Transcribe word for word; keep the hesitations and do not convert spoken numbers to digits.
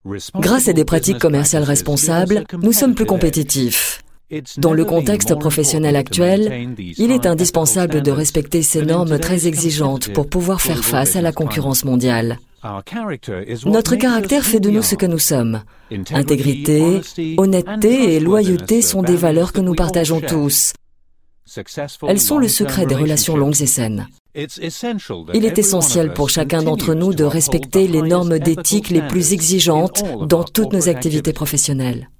Grâce à des pratiques commerciales responsables, nous sommes plus compétitifs. Dans le contexte professionnel actuel, il est indispensable de respecter ces normes très exigeantes pour pouvoir faire face à la concurrence mondiale. Notre caractère fait de nous ce que nous sommes. Intégrité, honnêteté et loyauté sont des valeurs que nous partageons tous. Elles sont le secret des relations longues et saines. Il est essentiel pour chacun d'entre nous de respecter les normes d'éthique les plus exigeantes dans toutes nos activités professionnelles.